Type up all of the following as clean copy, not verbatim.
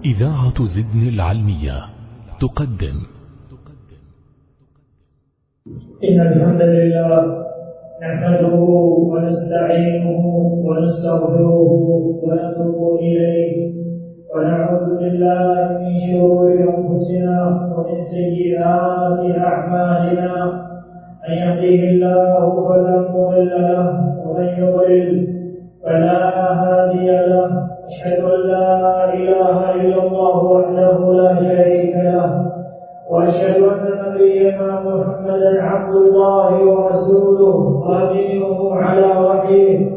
إذاعة زدن العلمية تقدم. إن الحمد لله نحمده ونستعينه ونستغفره ونتوب إليه، ونعوذ بالله من شرور أنفسنا ومن سيئات أعمالنا. من يهده الله فلا مضل له، ومن يضلل فلا هادي له. أشهد أن لا إله إلا الله وحده لا شريك له، وأشهد أن نبينا محمدا عبد الله ورسوله وأمينه على وحيه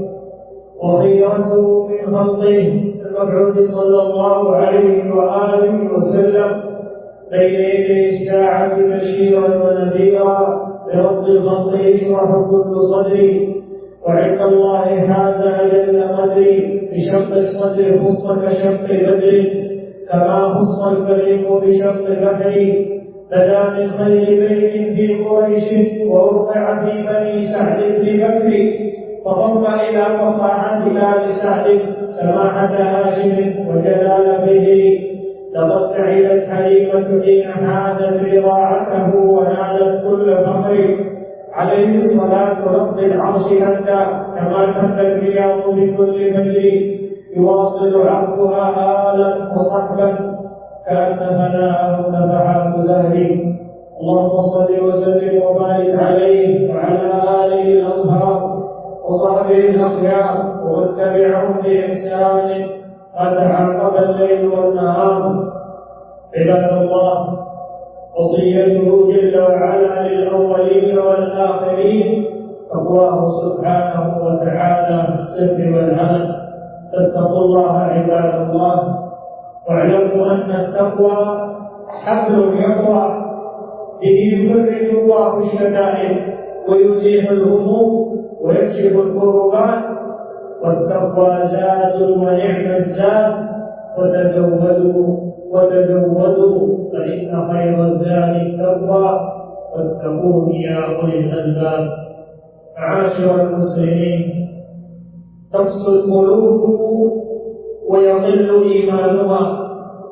وخيرته من خلقه المبعوث صلى الله عليه وآله وسلم بين يدي الساعة بشيرا ونذيرا لرب الخلق يشرح كل صدري، وعند الله حاز أجل قدري بشق الصدر خص كشق بدر، كما خص الكريم بشق البحر. بدا من خير بيت في قريش ووقع في بني سعد بن بكر، فضم إلى فصاحة آل سعد سماحة هاشم وجلال بهر. لقد سعدت حليمة حين حازت رضاعته ونالت كل فخر. عليه صلاة رب العرش هدى كما هدى الرياض بكل فجر. يواصل عبدها آلا وصحبا كأن ثناءه نفحات زهري. اللهم صل وسلم وبارك عليه وعلى آله الأطهار وصحبه الأخيار ومن تبعهم بإحسان قد تعاقب الليل والنهار. عباد الله، وصيته جل وعلا للأولين والآخرين تقواه سبحانه وتعالى في السر والعلن. فاتقوا الله عباد الله، واعلموا أن التقوى حبل يقوى به يفرج الله الشدائد ويزيح الهموم ويكشف الكربات. والتقوى زاد ونعم الزاد، وتزودوا فإن خير الزاد التقوى واتقون يا أولي الألباب. معاشر المسلمين، تقسو القلوب ويضل إيمانها،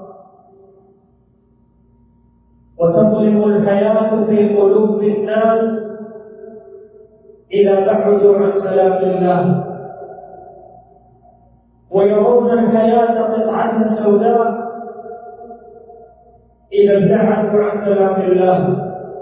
وتظلم الحياة في قلوب الناس إذا بعدوا عن كلام الله، ويرون الحياة قطعة سوداء إذا ابتعدوا عن كلام الله.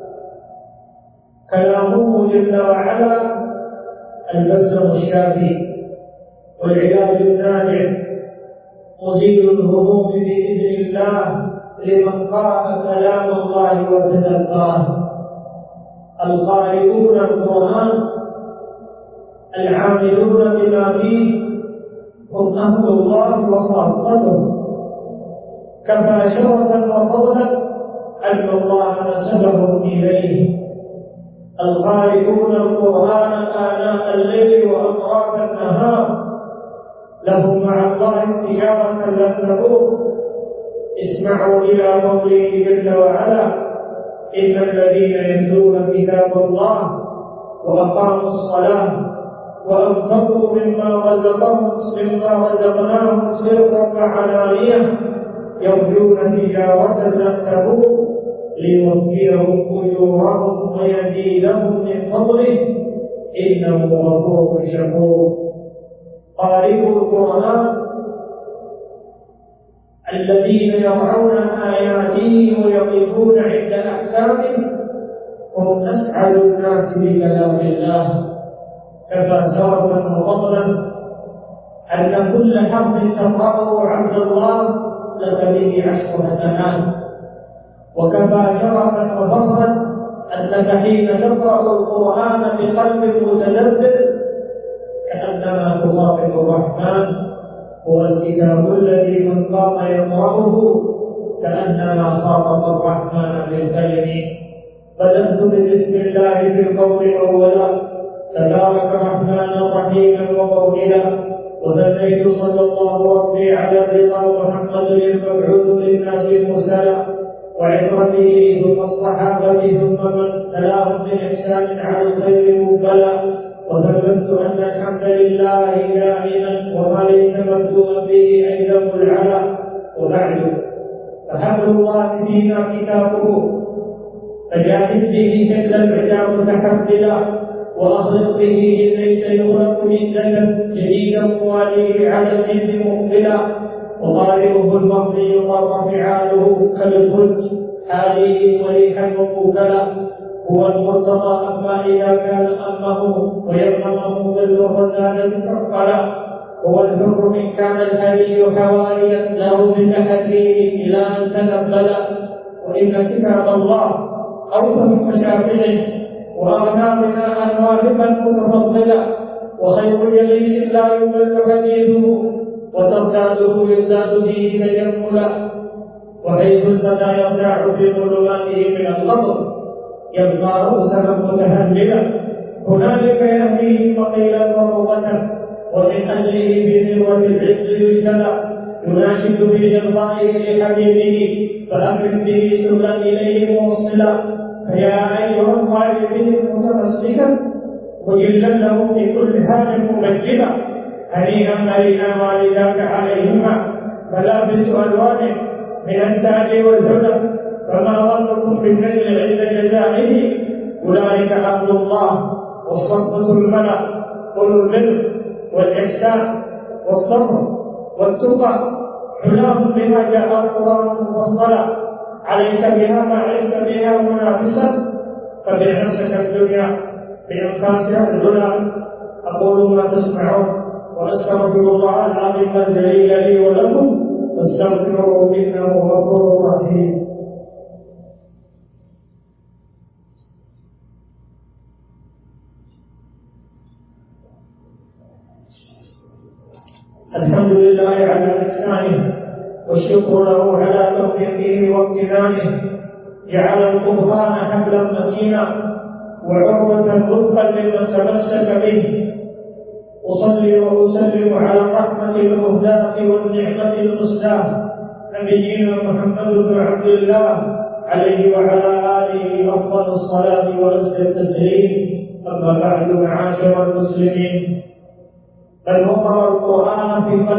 كلامه جل وعلا البلسم الشافي والعلاج النافع، مزيل الهموم بإذن الله لمن قرأ كلام الله وتدبره. القارئون القرآن العاملون بما فيه هم أهل الله وخاصته. كفى شرفا وفضلا أن الله نسبهم إليه. القارئون القرآن آناء الليل وأطراف النهار لهم مع الله تجارة لن تبور. اسمعوا إلى قوله جل وعلا: إن الذين يتلون كتاب الله وأقاموا الصلاة وأنفقوا مما رزقناهم سرا وعلانية يرجون تجارة لن تبور ليوفيهم أجورهم ويزيدهم من فضله إنه غفور شكور. قارئوا القرآن الذين يرعون آياته ويقفون عند أحكامه هم أسعد الناس بكلام الله. كفى شرفا وفضلا أن كل حرف تقرأه عبد الله لك به 10 حسنات. وكفى شرفا وفضلا أنك حين تقرأ القرآن بقلب متدبر كأنما تخاطب الرحمن. هو الكتاب الذي من قام يقرأه كأنما خاطب الرحمن بالكلم. بدأت ببسم الله في القول أولا، تبارك رحمن رحيما وقولا. وثنيت صلى الله ربي على الرضا محمد المبعوث للناس مرسلا، وعترته ثم الصحابة ثم من تلاهم بإحسان على الخير مقبلا. وثبت أن الحمد لله دائما وما ليس مبدوءا به أيضا العلا. وبعد، وعد الله فينا كتابه، فجاهد به كل العدا متحملا، وأخلق به ليس يغلق جدا جديدا مواليه على الجد مقبلا، وقارئه المرضي وقر فعاله كالفرج حاليه مريحا وموكلا، هو المرتضى أما إذا كان أمه ويمنمه ظل وزادا معقلا، هو الحر إن كان الهدي حواريا له بتحريه إلى أن تنبلا، وإن كتاب الله أوفى من مشاكله وأغنى بناء واهبا متفضلا، وخير جليس لا يمل حديثه وترتاده يزداد به تجملا، وحيث الفتى يرتاع في ظلماته من القبر يبقى رؤسا متهللا، هنالك يهديه مقيلا وروضة، ومن أجله في ذروة العز يجتلى، يناشد في جرائه لحبيبه فأكرم به سبلا إليه موصلا، فيا أيها القائل به متمسكا وجلا له في كل حال مبجلا، هنيئا مريئا والداك عليهما ملابس ألوانه من التاج والهدى، فما ظنكم بالنجل عند جزائه، أولئك عبد الله والصفة الملأ أولو البر والإحسان والصبر والتقى، حلاهم بها جاء القرآن مفصلا، عليك بها ما عشت بها منافسا، فبع نفسك الدنيا بإنفاسها العلا. أقول ما تسمعون وأستغفر الله العظيم الجليل لي ولكم فاستغفروه إنه غفور رحيم. الحمد لله على إحسانه، والشكر له على توفيقه وامتنانه، جعل القرآن حبلا متينا وعروة وثقا لمن تمسك به. أصلي وأسلم على الرحمة المهداة والنعمة المسداة نبينا محمد بن عبد الله عليه وعلى آله أفضل الصلاة وأزكى التسليم. أما بعد، معاشر المسلمين، من وقر القرآن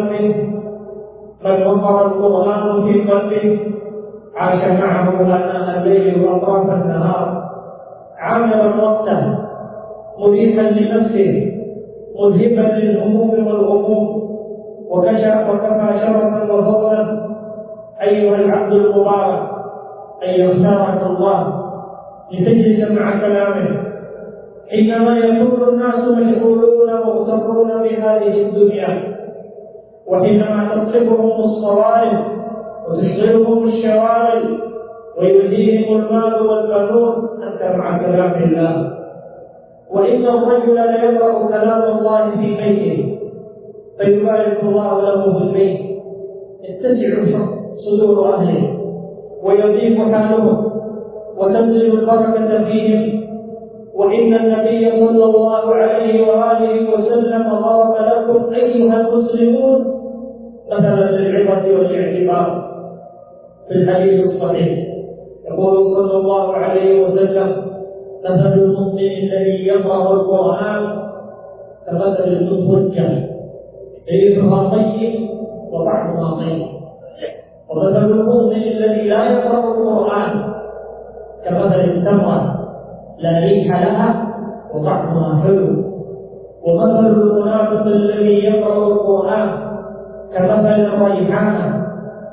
في قلبه عاش معه آناء الليل وأطراف النهار، عامرا وقته مريحا لنفسه مذهبا للهموم والغموم، وكفى شرفا وفضلا أيها العبد المبارك أن يختارك الله لتجلس مع كلامه حينما يكون الناس مشغولون مغترون بهذه الدنيا، وحينما تصرفهم الصوارف وتشغلهم الشوارع ويلهيهم المال والبنون، أنت مع كلام الله. وإن الرجل ليقرأ كلام الله في بيته فيبارك الله له في البيت، يتسع صدور أهله ويضيق حالهم وتنزل البركة فيهم. وإن النبي صلى الله عليه وآله وسلم ضرب لكم أيها المسلمون مثلا للعظة والاعتبار في الحديث الصحيح، يقول صلى الله عليه وسلم: مثل المؤمن الذي يقرأ القرآن كمثل الزجاج ريحها طيب وطعمها طيب، ومثل المؤمن الذي لا يقرأ القرآن كمثل التمرة لا ريح لها وطعمها حلو، ومثل المنافق الذي يقرأ القرآن كمثل الريحانة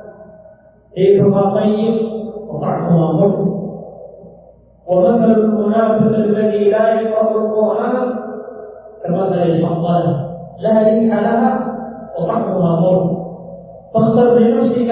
ريحها طيب وطعمها مر، ومثل المنافق الذي لا يقرأ القرآن كمثل الحنظلة لا ريح لها وطعمها مر. فاختر لنفسك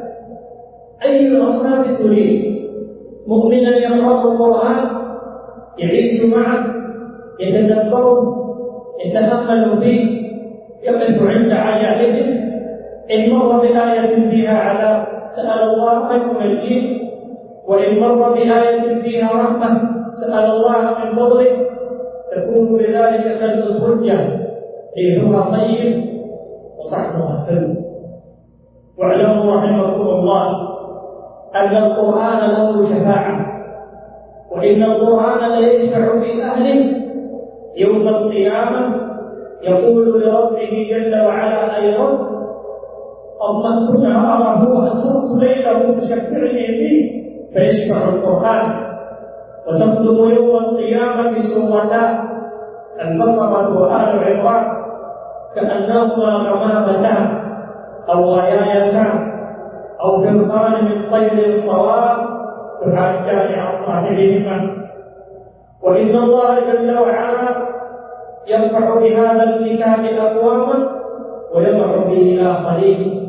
أي الأصناف تريد: مؤمنا يقرأ القرآن يعيش معه يتدبره يتأمل فيه يقف عند عجائبه، إن مر بآية فيها عذاب سأل الله أن ينجيه، وإن مر بآية فيها رحمة سأل الله من فضله، تكون بذلك كالزجاج ريحها طيب وطعمها حلو. واعلموا رحمكم الله أن القرآن له شفاعة، وإن القرآن ليشفع في أهله يوم القيامة، يقول لربه جل وعلا: أي رب، أضمنت نهاره وأسرت ليله فشفعني فيه فيشفع القرآن. وتطلب يوم القيامة سورتان البقرة وآل عمران كأنهما غمامتان أو غيايتان أو فرقان من طير الصواب تحاجان عن صاحبهما. وإن الله جل وعلا يرفع بهذا الكتاب أقواما ويضع به آخرين،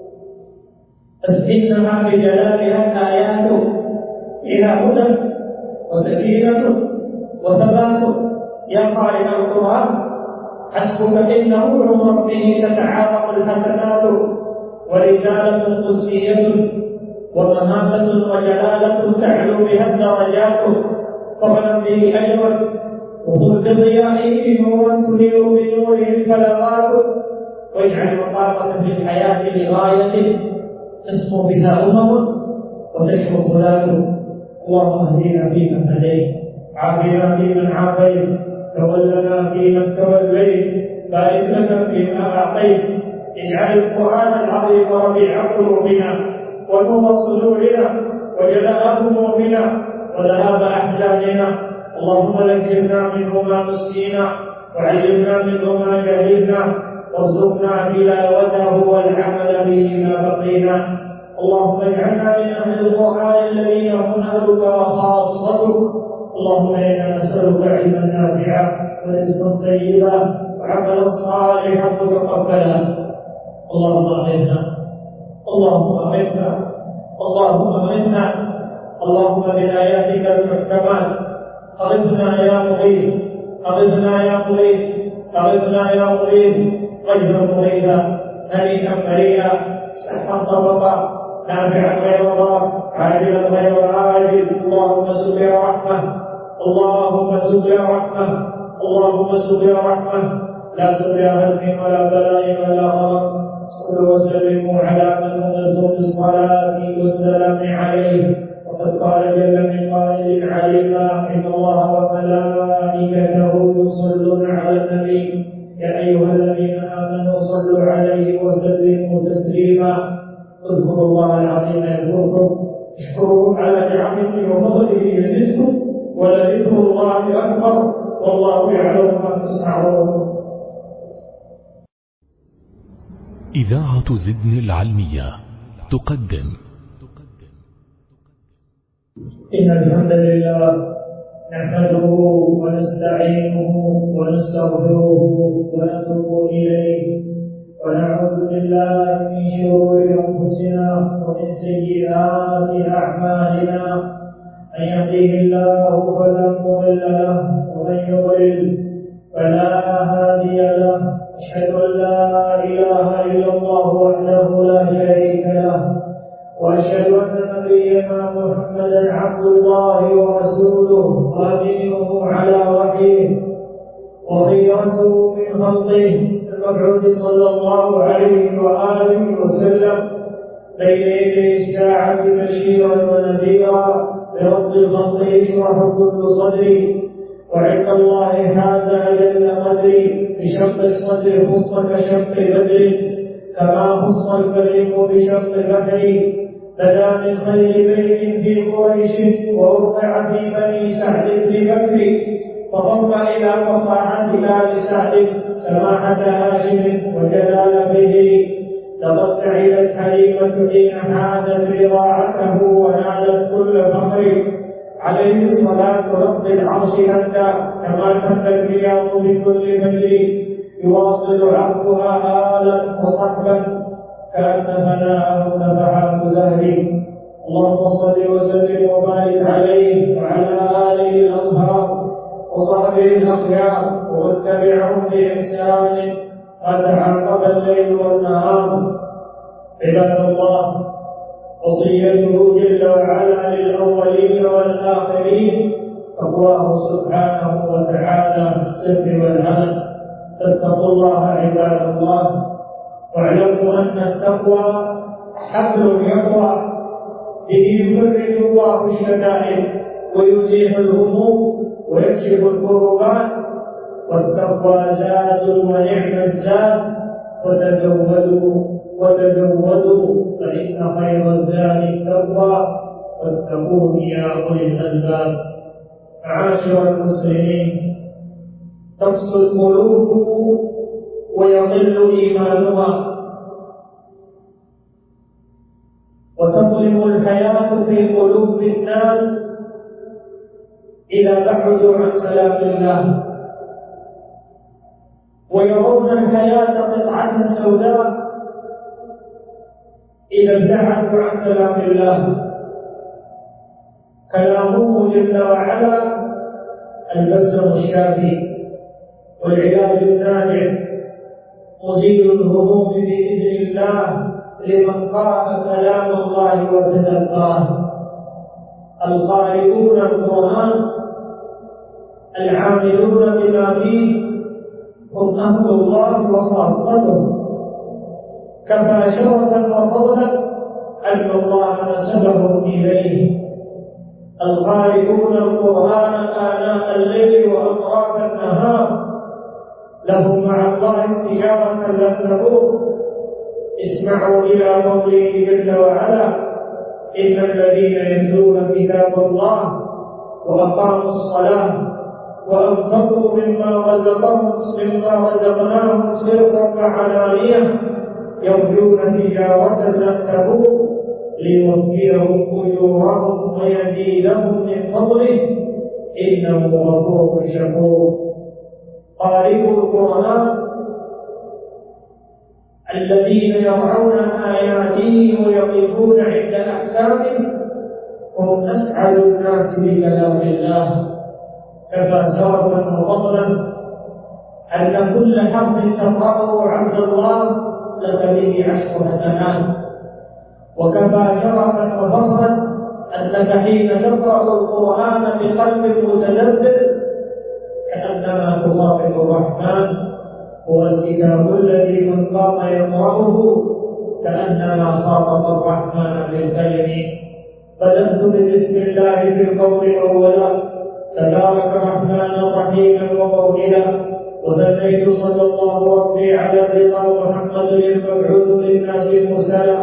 إنها بجلالها الآيات إلى هدى وسكينة وثبات. يا قارئ القرآن حسبك إنه من ربه تتعاظم الحسنات ورسالة قدسية ومهابة وجلالة تعلو بها الدرجات. فاغنم به أجرا وخذ بضيائه نورا تنير بنوره الفلوات، واجعل مقامك في الحياة لغاية تسمو بها وتشرق ذاته. اللهم اهدنا فيمن هديت، عافنا فيمن عافيت، تولنا فيمن توليت، بارك لنا فيما أعطيت. اجعل القرآن العظيم ربيع قلوبنا ونور صدورنا وجلاء همومنا وذهاب أحزاننا. اللهم ذكرنا منه ما نسينا وعلمنا منه ما جهلنا وارزقنا تلاوته والعمل به ما بقينا. اللهم اجعلنا من أهل القرآن الذين هم أهلك وخاصتك. اللهم إنا نسألك علما نافعا ورزقا طيبا وعملا صالحا متقبلا. اللهم أغثنا اللهم أغثنا اللهم أغثنا اللهم بآياتك المحكمات أغثنا يا مغيث أغثنا يا مغيث أغثنا يا مغيث غيثا مغيثا هنيئا مريئا سحا طبقا نافعا غير ضار عاجلا غير عاجل. اللهم سقيا رحمة اللهم سقيا رحمة اللهم سقيا رحمة لا سقيا هم ولا بلاء ولا غرق. صلوا وسلموا على من أمرتم بالصلاة والسلام عليه. وقد قال جل من قائل عليما إن الله وملائكته يصلون على النبي يا أيها الذين آمنوا صلوا عليه وسلموا تسليما. اذكروا الله العظيم يذكركم، اشكروه على نعمه وفضله يزدكم، ولذكر الله أكبر والله يعلم ما تصنعون. إذاعة زدن العلمية تقدم. إن الحمد لله نحمده ونستعينه ونستغفره ونتوب إليه ونعوذ بالله من شرور أنفسنا ومن سيئات أعمالنا. من يهده الله فلا مضل له ومن يضلل فلا هادي له. أشهد أن لا إله إلا الله وحده لا شريك له، وأشهد أن نبينا محمدا عبد الله ورسوله وأمينه على وحيه وخيرته من خلقه المبعوث صلى الله عليه وآله وسلم بين يدي الساعة بشيرا ونذيرا لرب الخلق يشرح كل صدري. وعند الله حاز أجل قدري بشق الصدر خص كشق بدر كما خص الكريم بشق البحر. بدا من خير بيت في قريش ووقع في بني سعد بن بكر فضم إلى فصاحة آل سعد سماحة هاشم وجلال بدر. لقد سعدت حليمة حين حازت رضاعته ونالت كل فخر. عليه صلاة رب العرش هدى كما هدى الرياض بكل بدر. يواصل عبدها آلا وصحبا كأن ثناءه نفحات زهري. اللهم صل وسلم وبارك عليه وعلى آله الأطهار وصحبه الأخيار ومن تبعهم بإحسان ما تعاقب الليل والنهار. عباد الله، وصيته جل وعلا للأولين والآخرين تقواه سبحانه وتعالى في السر والعلن. فاتقوا الله عباد الله، واعلموا أن التقوى حبل يقوى به يفرج الله الشدائد ويزيح الهموم ويكشف الكربات. والتقوى زاد ونعم الزاد وتزودوا فإن خير الزاد التقوى واتقون يا أولي الألباب. معاشر المسلمين، تقسو القلوب ويقل إيمانها، وتظلم الحياة في قلوب الناس إذا بعدوا عن كلام الله، ويرون الحياة قطعة سوداء إذا ابتعدوا عن كلام الله. كلامه جل وعلا البلسم الشافي والعلاج الناجع، مزيل الهموم بإذن الله لمن قرأ كلام الله وتدبره. القارئون القرآن العاملون بما فيه هم أهل الله وخاصته، كفى شرفا وفضلا أن الله نسبهم إليه. القارئون القرآن آناء الليل وأطراف النهار لهم مع الله تجارة لن تبور. اسمعوا إلى قوله جل وعلا: إن الذين يتلون كتاب الله وأقاموا الصلاة وأنفقوا مما رزقناهم سرا وعلانية يرجون تجارة لن تبور ليوفيهم أجورهم ويزيدهم من فضله إنه غفور شكور. قارئوا القرآن الذين يرعون آياته ويقفون عند أحكامه هم أسعد الناس بكلام الله. كفى شرفا وفضلا أن كل حرف تقرأه عبد الله لك به 10 حسنات، وكفى شرفا وفضلا أنك حين تقرأ القرآن بقلب متدبر كأنما تخاطب الرحمن. هو الكتاب الذي من قام يقرأه كأنما خاطب الرحمن بالكلم. بدأت ببسم الله في القول أولا، تبارك رحمن رحيما وقولا، وثنيت صلى الله ربي على الرضا محمد المبعوث للناس مرسلا،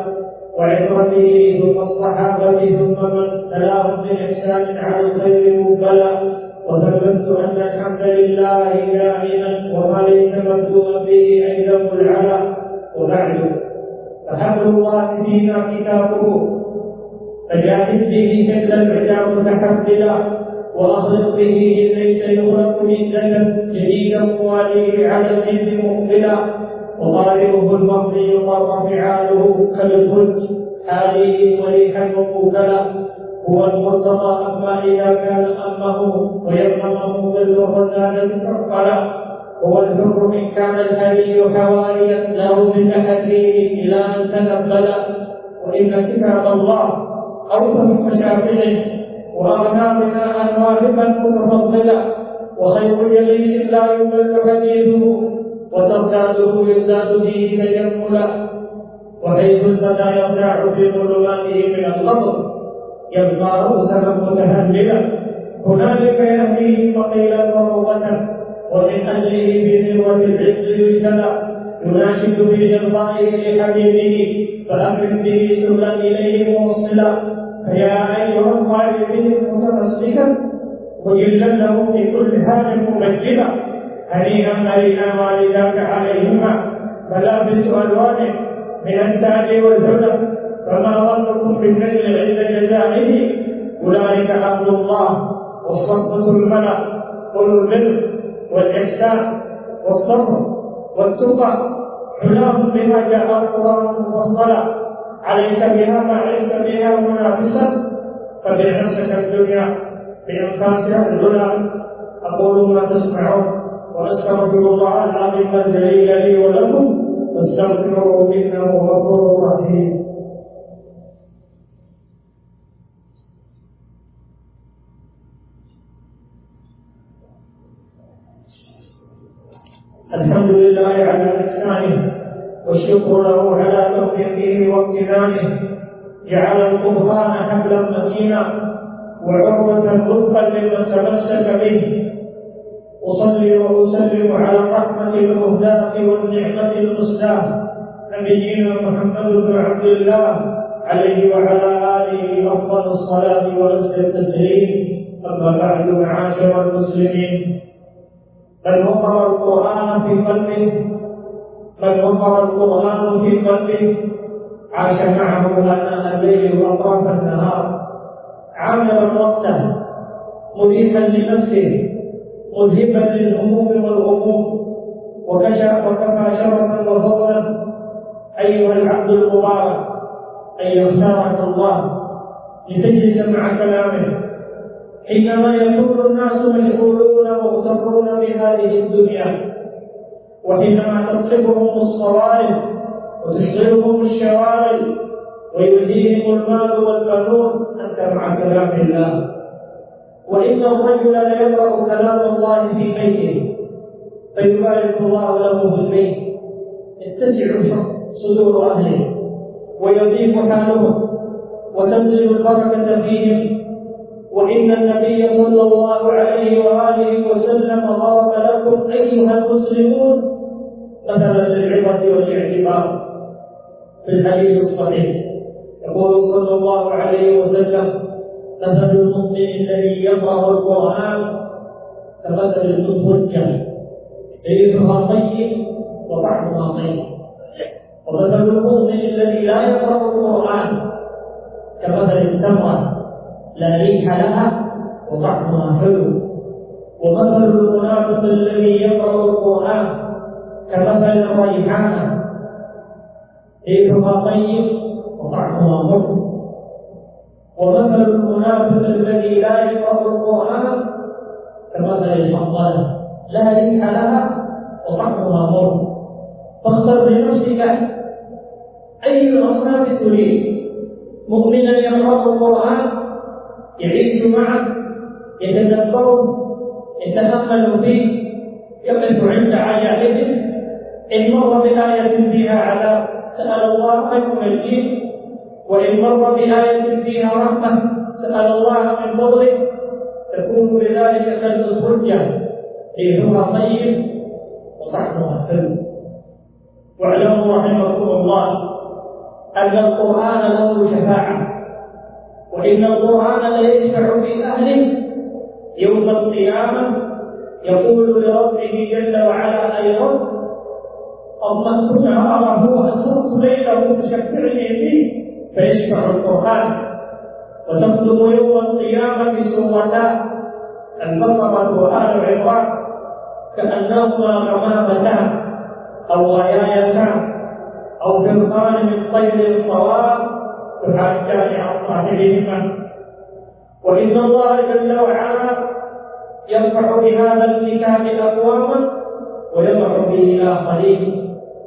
وعترته ثم الصحابة ثم من تلاهم بإحسان على الخير مقبلا. وثبت أن الحمد لله دائما وما ليس مبدوءا به أيضا العلا. وبعد، فحبل الله فينا كتابه، فجاهد به كل العدا متحملا، وأخلق به إن ليس يغرق من دنب جديدا مواليه على الجد مقبلا. وطارئه المرضي وفعاله كالفلك حاليه مريحا وموكلا. هو المرتضى أما إذا كان أمه ويرحمه ظل الرزانة عقلا. هو الحر إن كان الهدي حواريا له بتحديه إلى أن تنبلا. وإن كتاب الله أوفى من مشافعه وأغنى بناء واهبا متفضلا. وخير جليس لا يمل حديثه وترتاده يزداد فيه تجملا. وحيث الفتى يرتاع في ظلماته من القبر يبقى رؤسا متهللا. هنالك يهديه فقيلا وروضة، ومن أجله في ذروة العز يجتلى. يناشد في جرائه لحبيبه فأكرم به سبلا إليه موصلا. فيا أيها القائل به متمسكا وجلا له في كل حال مبجلا. هنيئا مريئا والداك عليهما ملابس ألوان من التاج والهدى. فما ظنكم بالنجل عند جزائه؟ أولئك أهل الله والصفة الملأ، أولو البر والإحسان والصبر والتقى. حلاهم بها جاء القرآن مفصلا. عليك بها ما علمت بها منافسا، فبع نفسك الدنيا بأنفاسها العلا. أقول ما تسمعون وأستغفر الله العظيم الجليل لي ولكم فاستغفروه إنه غفور رحيم. الحمد لله على إحسانه، والشكر له على توفيقه وامتنانه. جعل القرآن حبلا متينا وعروة لطفا لمن تمسك به، أصلي وأسلم على الرحمة المهداة والنعمة المسداة نبينا محمد بن عبد الله عليه وعلى آله أفضل الصلاة وأزكى التسليم. أما بعد، معاشر المسلمين، من وقر القرآن في قلبه عاش معه آناء الليل وأطراف النهار، عاملا وقته، مريحا لنفسه، مذهبا للهموم والغموم، وكفى شرفا وفضلا أيها العبد المبارك أن يختارك الله لتجلس مع كلامه حينما يكون الناس مشغولون مغترون بهذه الدنيا، وحينما تصرفهم الصوارف وتشغلهم الشواغل ويلهيهم المال والبنون، أنت مع كلام الله. وإن الرجل ليقرأ كلام الله في بيته فيبارك الله له في البيت، يتسع صدور أهله ويضيق حالهم وتنزل البركة فيهم. وإن النبي صلى الله عليه وآله وسلم ضرب لكم أيها المسلمون مثلا للعظة والاعتبار في الحديث الصحيح، يقول صلى الله عليه وسلم: مثل المؤمن الذي يقرأ القرآن كمثل المزوجة، ريحها طيب وطعمها طيب. ومثل المؤمن الذي لا يقرأ القرآن كمثل التمرة، لا ريح لها وطعمها حلو. ومثل المنافق الذي يقرأ القرآن كمثل الريحانة، ريحها طيب وطعمها مر. ومثل المنافق الذي لا يقرأ القرآن كمثل الحنظلة، لا ريح لها وطعمها مر. فاختر لنفسك أي الأصناف تريد: مؤمنا يقرأ القرآن يعيش معه، يتدبره، يتأمل فيه، يقف عند عجائبه. إن مر بآية فيها عذاب سأل الله أن ينجيه، وإن مر بآية فيها رحمة سأل الله من فضله، تكون بذلك كالمزوجة، ريحها طيب وطعمها حلو. واعلموا رحمكم الله أن القرآن له شفاعة، وإن القرآن ليشفع في أهله يوم القيامة، يقول لربه جل وعلا: أي رب، أضمنت نهاره وأسرت ليله فشفعني فيه، فيشفع القرآن. وتطلب يوم القيامة سورتان: البقرة وآل عمران، كأنهما غمامتان أو غيايتان أو فرقان من طير الصواب تحاجان عن صاحبهما. وإن الله جل وعلا يرفع بهذا الكتاب أقواما ويضع به آخرين،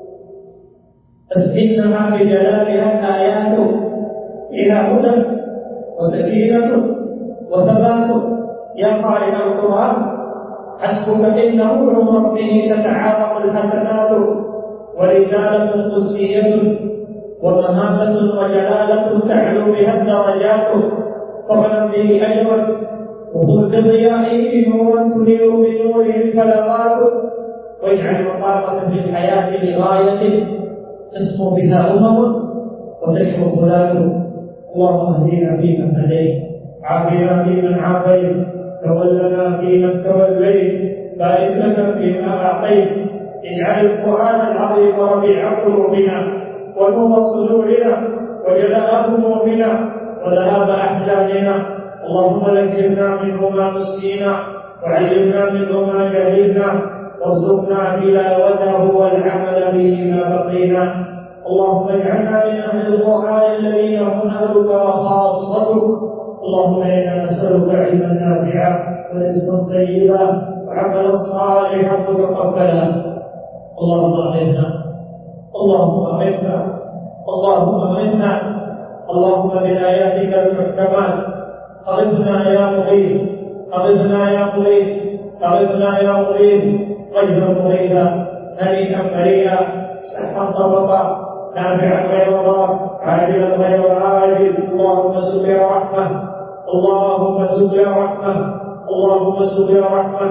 إنها بجلالها الآيات فيها هدى وسكينة وثبات. يا قارئ القرآن، حسبك إنه من ربه تتعاظم الحسنات، ورسالة قدسية ومهابة وجلالة تعلو بها الدرجات. فاغنم به أجرا وخذ بضيائه نورا تنير بنوره الفلقات، واجعل مقامك في الحياة لغاية تسمو بها وتشرب ذاته. اللهم اهدنا فيمن هديت، عافنا فيمن عافيت، تولنا فيمن توليت، بارك لنا فيما أعطيت. اجعل القرآن العظيم ربيع قلوبنا ونور صدورنا وجلاء همومنا وذهاب أحزاننا. اللهم ذكرنا منه ما نسينا وعلمنا منه ما جهلنا، وارزقنا تلاوته والعمل به ما بقينا. اللهم اجعلنا من أهل القرآن الذين هم أهلك وخاصتك. اللهم إنا نسألك علما نافعا ورزقا طيبا وعملا صالحا متقبلا. اللهم أغثنا، اللهم أغثنا، اللهم أغثنا، اللهم بآياتك المحكمات أغثنا يا مغيث، أغثنا يا مغيث، أغثنا يا مغيث، غيثا مغيثا، هنيئا مريئا، سحا طبقا، نافعا غير ضار، عاجلا غير عاجل. اللهم سق يا رحمة، اللهم سق يا رحمة، اللهم سق يا رحمة.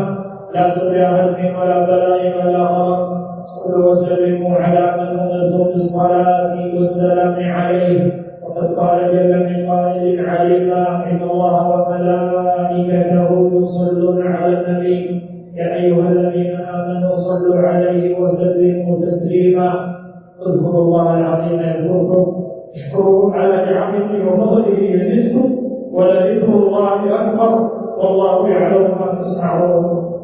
لا سوء هدم ولا بلاء ولا غرض. صلوا وسلموا على من أمرتم بالصلاة والسلام عليه. وقد قال جل من قائل عليما: إن الله وملائكته يصلون على النبي يا أيها الذين آمنوا صلوا عليه وسلموا تسليما. اذكروا الله العظيم يذكركم، اشكروه على نعمه وفضله يزدكم، ولذكر الله أكبر، والله يعلم ما تصنعون.